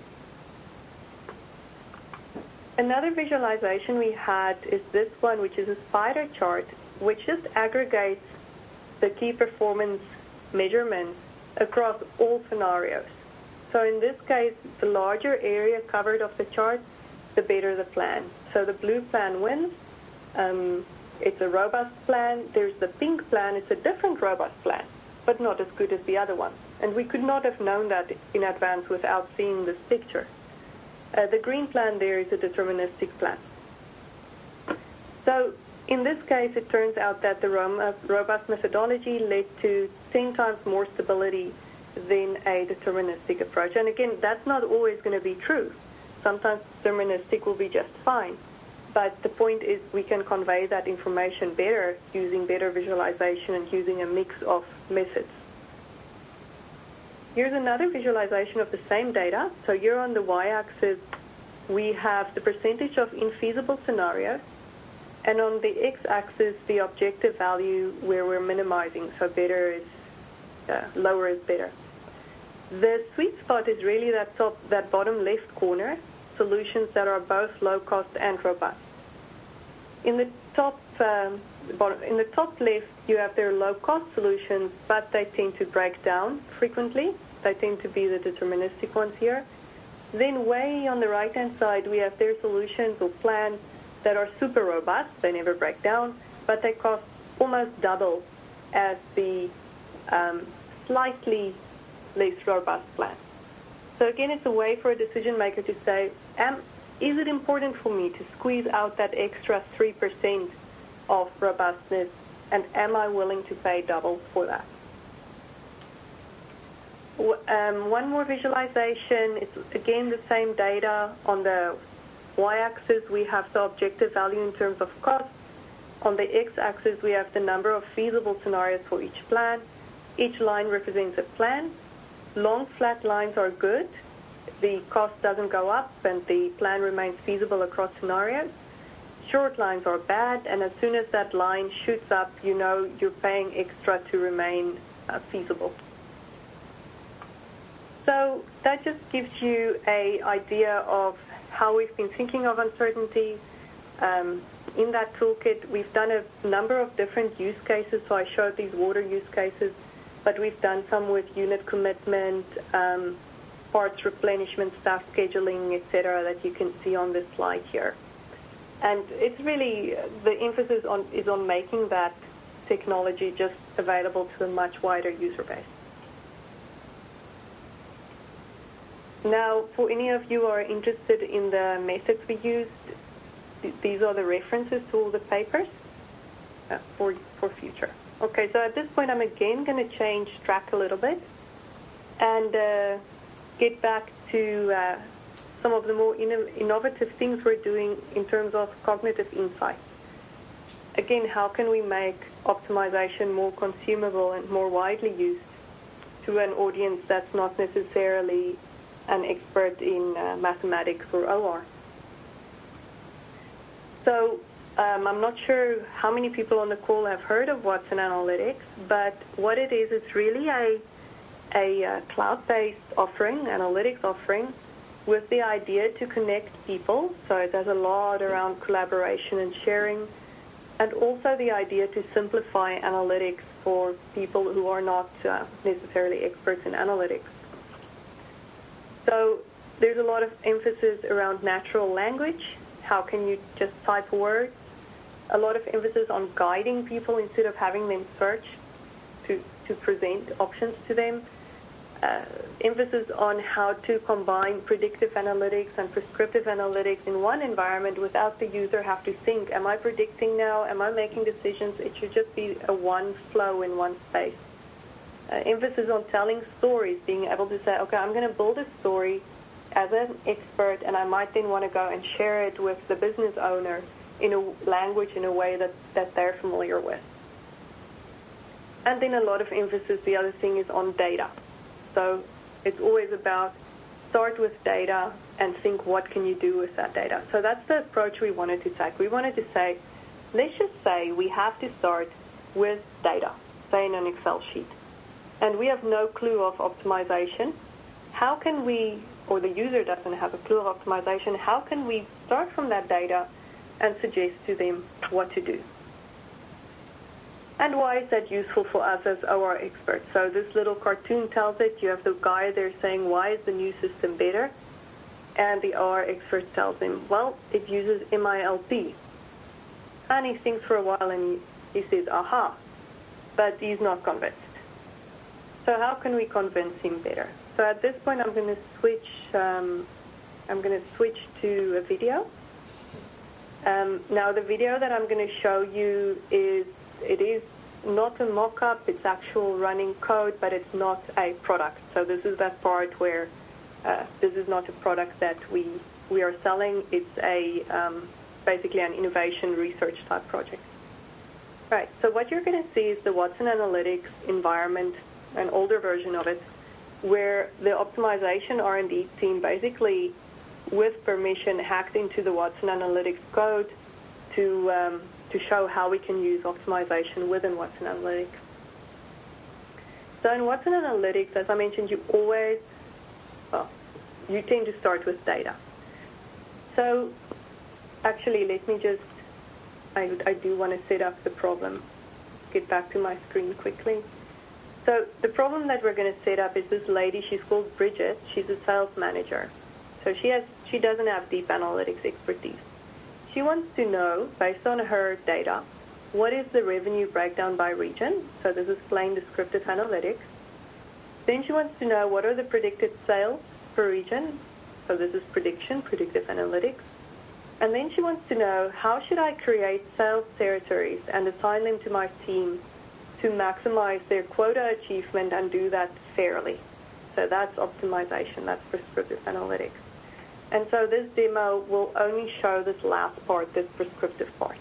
Another visualization we had is this one, which is a spider chart, which just aggregates the key performance measurements across all scenarios. So in this case, the larger area covered of the chart the better the plan. So the blue plan wins. Um, it's a robust plan. There's the pink plan. It's a different robust plan, but not as good as the other one. And we could not have known that in advance without seeing this picture. Uh, the green plan there is a deterministic plan. So in this case, it turns out that the robust methodology led to ten times more stability than a deterministic approach. And again, that's not always going to be true. Sometimes deterministic will be just fine. But the point is we can convey that information better using better visualization and using a mix of methods. Here's another visualization of the same data. So here on the y-axis, we have the percentage of infeasible scenarios. And on the x-axis, the objective value where we're minimizing. So better is, uh, lower is better. The sweet spot is really that top, that bottom left corner, solutions that are both low cost and robust. In the top, um, bottom, in the top left, you have their low cost solutions, but they tend to break down frequently. They tend to be the deterministic ones here. Then way on the right-hand side, we have their solutions or plans that are super robust. They never break down, but they cost almost double as the um, slightly less robust plan. So again, it's a way for a decision maker to say, am, is it important for me to squeeze out that extra three percent of robustness, and am I willing to pay double for that? Um, one more visualization. It's again the same data. On the y-axis, we have the objective value in terms of cost. On the x-axis, we have the number of feasible scenarios for each plan. Each line represents a plan. Long flat lines are good. The cost doesn't go up and the plan remains feasible across scenarios. Short lines are bad, and as soon as that line shoots up, you know you're paying extra to remain uh, feasible. So that just gives you an idea of how we've been thinking of uncertainty. Um, in that toolkit, we've done a number of different use cases. So I showed these water use cases, but we've done some with unit commitment, um, parts replenishment, staff scheduling, et cetera, that you can see on this slide here. And it's really, the emphasis on is on making that technology just available to a much wider user base. Now, for any of you who are interested in the methods we used, th- these are the references to all the papers uh, for, for future. Okay, so at this point, I'm again going to change track a little bit and uh, get back to uh, some of the more in- innovative things we're doing in terms of cognitive insight. Again, how can we make optimization more consumable and more widely used to an audience that's not necessarily an expert in uh, mathematics or O R? So um, I'm not sure how many people on the call have heard of Watson Analytics, but what it is, it's really a, a uh, cloud-based offering, analytics offering, with the idea to connect people. So it has a lot around collaboration and sharing, and also the idea to simplify analytics for people who are not uh, necessarily experts in analytics. So there's a lot of emphasis around natural language. How can you just type words? A lot of emphasis on guiding people instead of having them search to, to present options to them. Uh, emphasis on how to combine predictive analytics and prescriptive analytics in one environment without the user have to think, am I predicting now? Am I making decisions? It should just be a one flow in one space. Uh, emphasis on telling stories, being able to say, okay, I'm going to build a story as an expert, and I might then want to go and share it with the business owner in a language, in a way that, that they're familiar with. And then a lot of emphasis, the other thing, is on data. So it's always about start with data and think what can you do with that data. So that's the approach we wanted to take. We wanted to say, let's just say we have to start with data, say in an Excel sheet. And we have no clue of optimization. How can we, or the user doesn't have a clue of optimization, how can we start from that data and suggest to them what to do? And why is that useful for us as O R experts? So this little cartoon tells it. You have the guy there saying, why is the new system better? And the O R expert tells him, well, it uses M I L P. And he thinks for a while and he, he says, aha, but he's not convinced. So how can we convince him better? So at this point, I'm going to switch. Um, I'm going to switch to a video. Um, now, the video that I'm going to show you is it is not a mock-up. It's actual running code, but it's not a product. So this is that part where uh, this is not a product that we we are selling. It's a um, basically an innovation research type project. Right. So what you're going to see is the Watson Analytics environment, an older version of it, where the optimization R and D team basically, with permission, hacked into the Watson Analytics code to um, to show how we can use optimization within Watson Analytics. So in Watson Analytics, as I mentioned, you always, well, you tend to start with data. So actually, let me just, I, I do want to set up the problem. Get back to my screen quickly. So the problem that we're going to set up is this lady. She's called Bridget. She's a sales manager. So she has she doesn't have deep analytics expertise. She wants to know, based on her data, what is the revenue breakdown by region. So this is plain descriptive analytics. Then she wants to know what are the predicted sales per region. So this is prediction, predictive analytics. And then she wants to know, how should I create sales territories and assign them to my team to maximize their quota achievement and do that fairly. So that's optimization, that's prescriptive analytics. And so this demo will only show this last part, this prescriptive part.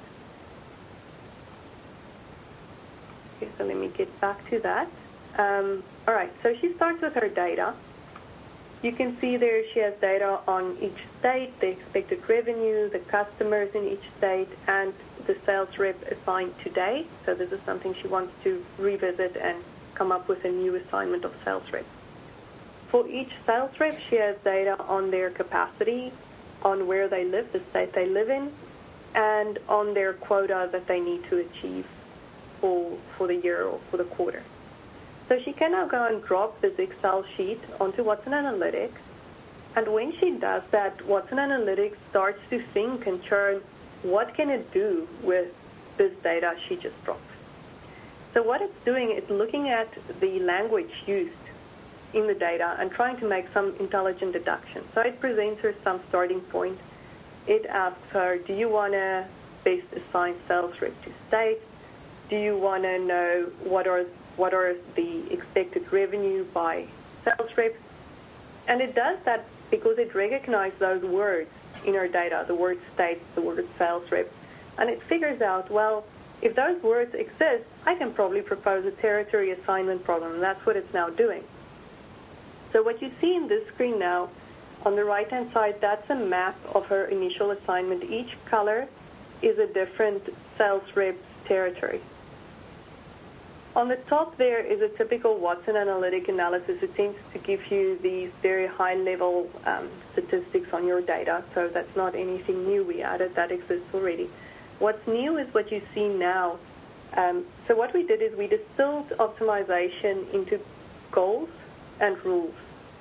Okay, so let me get back to that. Um, all right, so she starts with her data. You can see there she has data on each state, the expected revenue, the customers in each state, and the sales rep assigned today. So this is something she wants to revisit and come up with a new assignment of sales rep. For each sales rep, she has data on their capacity, on where they live, the state they live in, and on their quota that they need to achieve for, for the year or for the quarter. So she can now go and drop this Excel sheet onto Watson Analytics. And when she does that, Watson Analytics starts to think and churn, what can it do with this data she just dropped? So what it's doing is looking at the language used in the data and trying to make some intelligent deduction. So it presents her some starting point. It asks her, do you want to best assign sales rep to state? Do you want to know what are what are the expected revenue by sales rep? And it does that because it recognizes those words in our data, the word state, the word sales rep. And it figures out, well, if those words exist, I can probably propose a territory assignment problem. And that's what it's now doing. So what you see in this screen now, on the right-hand side, that's a map of her initial assignment. Each color is a different sales rep's territory. On the top there is a typical Watson analytic analysis. It tends to give you these very high-level um, statistics on your data, so that's not anything new we added. That exists already. What's new is what you see now. Um, so what we did is we distilled optimization into goals and rules.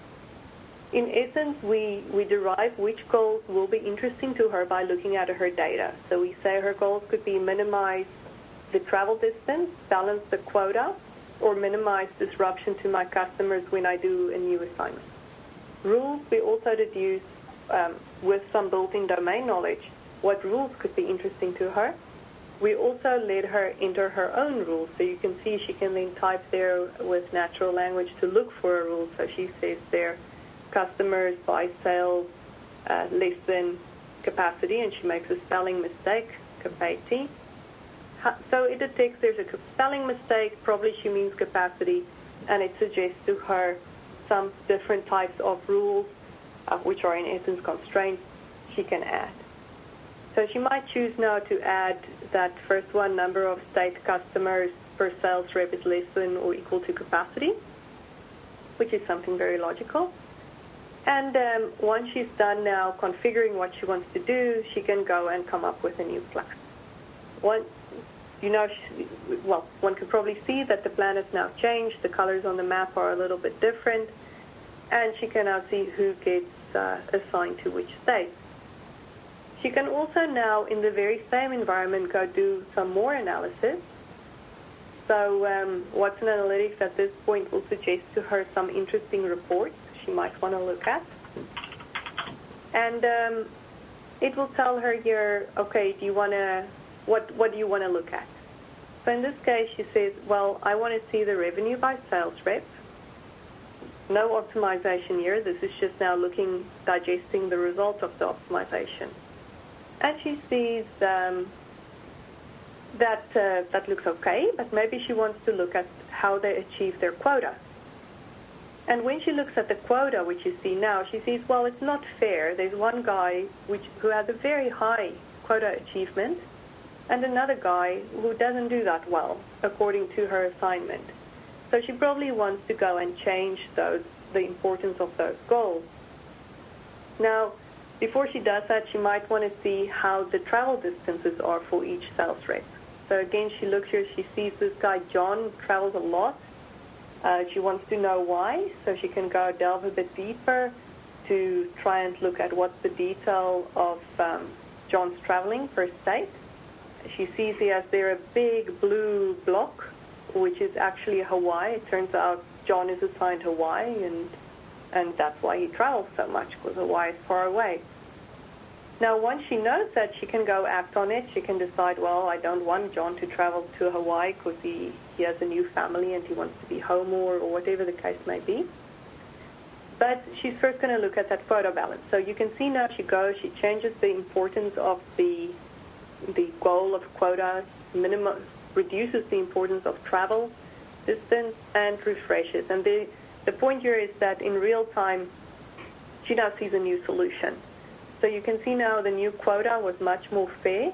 In essence, we, we derive which goals will be interesting to her by looking at her data. So we say her goals could be minimize the travel distance, balance the quota, or minimize disruption to my customers when I do a new assignment. Rules, we also deduce um, with some built-in domain knowledge what rules could be interesting to her. We also let her enter her own rules, so you can see she can then type there with natural language to look for a rule. So she says there, customers buy sales uh, less than capacity, and she makes a spelling mistake, capacity. So it detects there's a spelling mistake, probably she means capacity, and it suggests to her some different types of rules, uh, which are in essence constraints, she can add. So she might choose now to add that first one, number of state customers per sales rep is less than or equal to capacity, which is something very logical. And um, once she's done now configuring what she wants to do, she can go and come up with a new plan. One, you know, she, well, one can probably see that the plan has now changed. The colors on the map are a little bit different. And she can now see who gets uh, assigned to which state. She can also now, in the very same environment, go do some more analysis. So um, Watson Analytics at this point will suggest to her some interesting reports she might want to look at. And um, it will tell her here, okay, do you want to, what, what do you want to look at? So in this case, she says, well, I want to see the revenue by sales rep. No optimization here. This is just now looking, digesting the result of the optimization. And she sees um, that uh, that looks okay, but maybe she wants to look at how they achieve their quota. And when she looks at the quota, which you see now, she sees, well, it's not fair. There's one guy which, who has a very high quota achievement and another guy who doesn't do that well, according to her assignment. So she probably wants to go and change those, the importance of those goals. Now, before she does that, she might want to see how the travel distances are for each sales rep. So again, she looks here, she sees this guy, John, travels a lot. Uh, she wants to know why, so she can go delve a bit deeper to try and look at what's the detail of um, John's traveling per state. She sees he has there a big blue block, which is actually Hawaii. It turns out John is assigned Hawaii, and and that's why he travels so much, because Hawaii is far away. Now, once she knows that, she can go act on it. She can decide, well, I don't want John to travel to Hawaii because he, he has a new family and he wants to be home more, or whatever the case may be. But she's first going to look at that quota balance. So you can see now she goes, she changes the importance of the the goal of quota, minimum, reduces the importance of travel distance, and refreshes. And the, the point here is that in real time, she now sees a new solution. So you can see now the new quota was much more fair.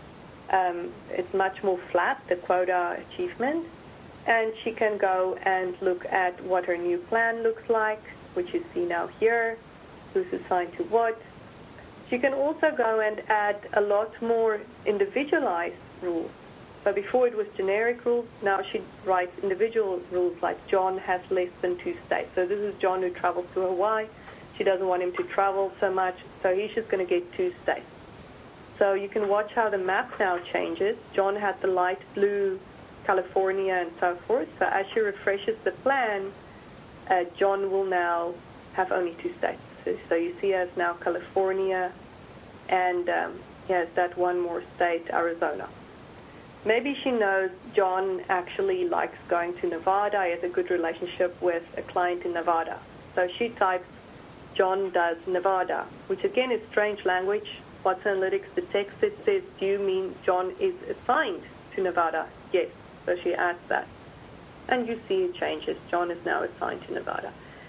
Um, it's much more flat, the quota achievement. And she can go and look at what her new plan looks like, which you see now here, who's assigned to what. She can also go and add a lot more individualized rules. So before it was generic rules, now she writes individual rules like John has less than two states. So this is John who travels to Hawaii. She doesn't want him to travel so much, so he's just going to get two states. So you can watch how the map now changes. John had the light blue, California, and so forth. So as she refreshes the plan, uh, John will now have only two states. So, so you see he has now California, and um, he has that one more state, Arizona. Maybe she knows John actually likes going to Nevada. He has a good relationship with a client in Nevada. So she types, John does Nevada, which again is strange language. Watson Analytics detects it, says, do you mean John is assigned to Nevada? Yes. So she adds that. And you see it changes. John is now assigned to Nevada.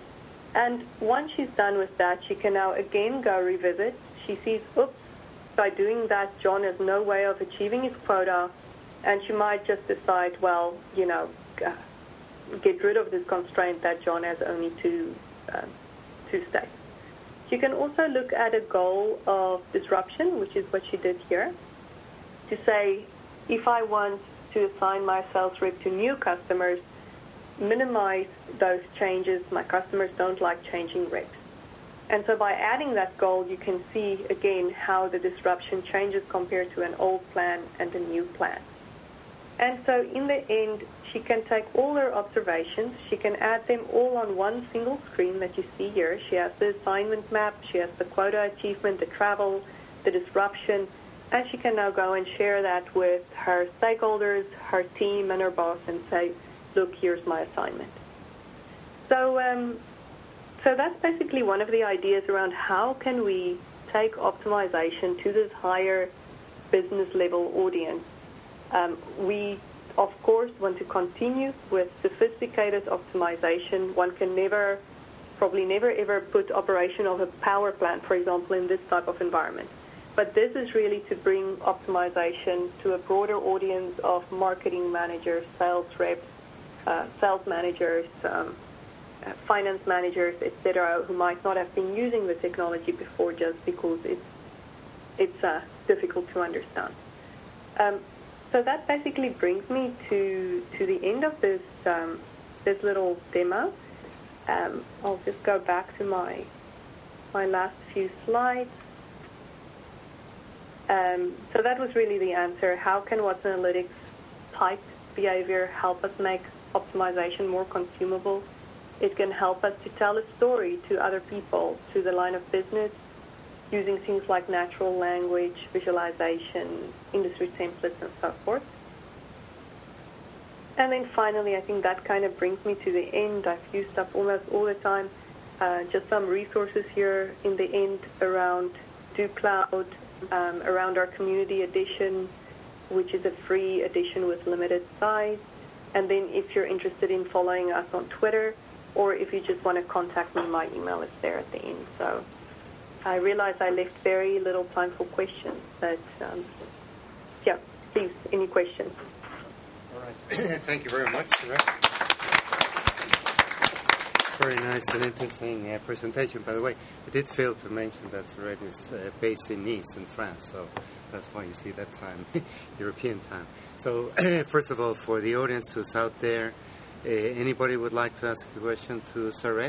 And once she's done with that, she can now again go revisit. She sees, oops, by doing that, John has no way of achieving his quota, and she might just decide, well, you know, uh, get rid of this constraint that John has only two, uh, two states. She can also look at a goal of disruption, which is what she did here, to say, if I want to assign my sales rep to new customers, minimize those changes. My customers don't like changing reps. And so by adding that goal, you can see, again, how the disruption changes compared to an old plan and a new plan. And so in the end, she can take all her observations. She can add them all on one single screen that you see here. She has the assignment map. She has the quota achievement, the travel, the disruption. And she can now go and share that with her stakeholders, her team, and her boss and say, look, here's my assignment. So um, so that's basically one of the ideas around how can we take optimization to this higher business level audience. Um, we, of course, want to continue with sophisticated optimization. One can never, probably never ever put operation of a power plant, for example, in this type of environment. But this is really to bring optimization to a broader audience of marketing managers, sales reps, Uh, sales managers, um, uh, finance managers, et cetera, who might not have been using the technology before just because it's it's uh, difficult to understand. Um, so that basically brings me to to the end of this um, this little demo. Um, I'll just go back to my my last few slides. Um, so that was really the answer. How can Watson Analytics type behavior help us make optimization more consumable? It can help us to tell a story to other people, to the line of business, using things like natural language, visualization, industry templates, and so forth. And then finally, I think that kind of brings me to the end. I've used up almost all the time. Uh, just some resources here in the end around DoCloud, um, around our community edition, which is a free edition with limited size. And then if you're interested in following us on Twitter, or if you just want to contact me, my email is there at the end. So I realize I left very little time for questions, but um, yeah, please, any questions? All right. Thank you very much, Sarette. Very nice and interesting uh, presentation. By the way, I did fail to mention that Sarette is uh, based in Nice in France, so that's why you see that time, European time. So first of all, for the audience who's out there, uh, anybody would like to ask a question to Sarette?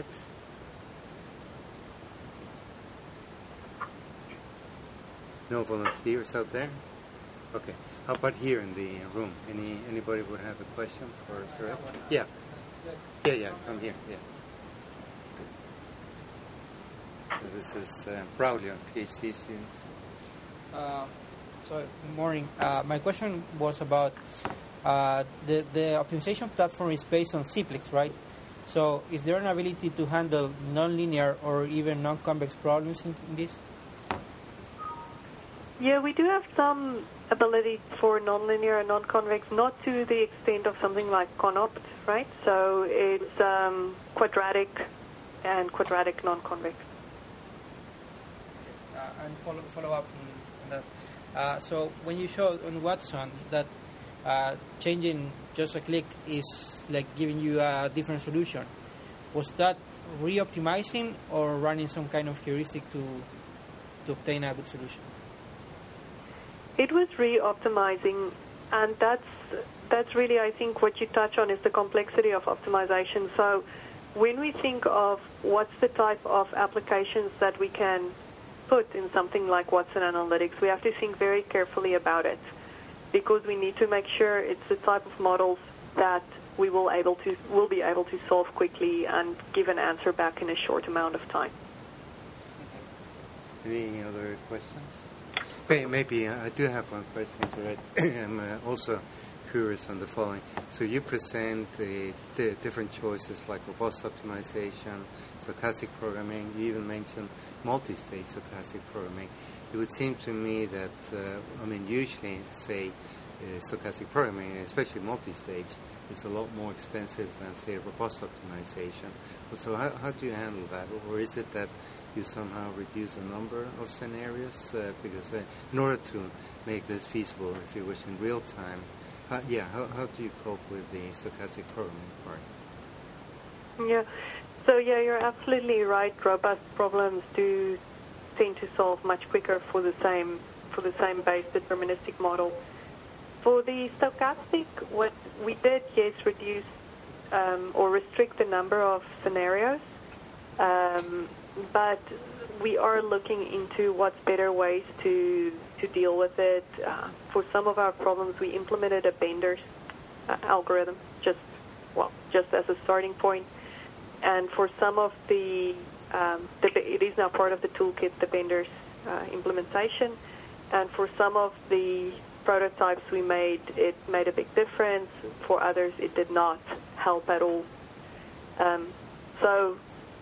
No volunteers out there? Okay. How about here in the room? Any anybody would have a question for Sarette? Yeah. Yeah, yeah. Come here. Yeah. So this is uh, Braulio, PhD student. Uh, so, good morning. Uh, my question was about uh, the the optimization platform is based on Simplex, right? So, is there an ability to handle nonlinear or even non-convex problems in, in this? Yeah, we do have some ability for nonlinear and non-convex, not to the extent of something like ConOpt, right? So it's um, quadratic and quadratic non-convex. Uh, and follow, follow up on that. Uh, so when you showed on Watson that uh, changing just a click is like giving you a different solution, was that re-optimizing or running some kind of heuristic to to obtain a good solution? It was re-optimizing, and that's that's really, I think, what you touch on is the complexity of optimization. So when we think of what's the type of applications that we can put in something like Watson Analytics, we have to think very carefully about it, because we need to make sure it's the type of models that we will able to will be able to solve quickly and give an answer back in a short amount of time. Any other questions? Maybe uh, I do have one question, Sarette. I'm uh, also curious on the following. So you present uh, the different choices like robust optimization, stochastic programming. You even mentioned multi-stage stochastic programming. It would seem to me that, uh, I mean, usually, say, uh, stochastic programming, especially multi-stage, is a lot more expensive than, say, robust optimization. So how, how do you handle that? Or is it that you somehow reduce the number of scenarios? Uh, because uh, in order to make this feasible, if you wish, in real time, how, yeah, how, how do you cope with the stochastic programming part? Yeah, so yeah, you're absolutely right. Robust problems do tend to solve much quicker for the same for the same base deterministic model. For the stochastic, what we did, yes, reduce um, or restrict the number of scenarios. Um, But we are looking into what's better ways to to deal with it. Uh, for some of our problems, we implemented a Bender's uh, algorithm, just well, just as a starting point. And for some of the, um, the it is now part of the toolkit, the Bender's uh, implementation. And for some of the prototypes we made, it made a big difference. For others, it did not help at all. Um, so.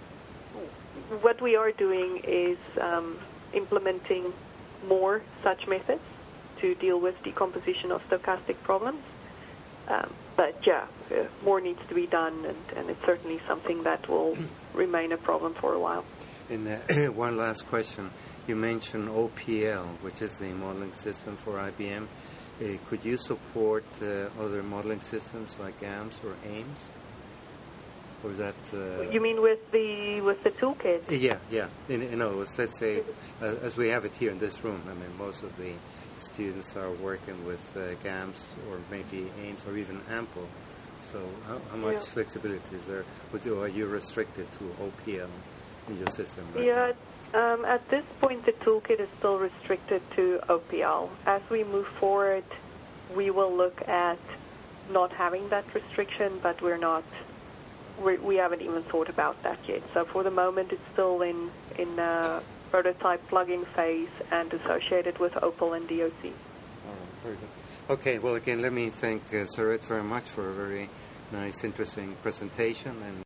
What we are doing is um, implementing more such methods to deal with decomposition of stochastic problems. Um, but yeah, uh, more needs to be done, and, and it's certainly something that will remain a problem for a while. And uh, one last question. You mentioned O P L, which is the modeling system for I B M. Uh, could you support uh, other modeling systems like GAMS or AIMS? Or is that, uh, you mean with the with the toolkit? Yeah, yeah. In, in other words, let's say, uh, as we have it here in this room, I mean, most of the students are working with uh, GAMS or maybe AIMS or even AMPL. So how, how much yeah. flexibility is there? Or are you restricted to O P L in your system? Right yeah, now? um, at this point, the toolkit is still restricted to O P L. As we move forward, we will look at not having that restriction, but we're not, we're, we haven't even thought about that yet. So for the moment, it's still in in uh, prototype plugging phase and associated with Opal and D O C. All right, very good. Okay, well, again, let me thank uh, Saret very much for a very nice, interesting presentation. And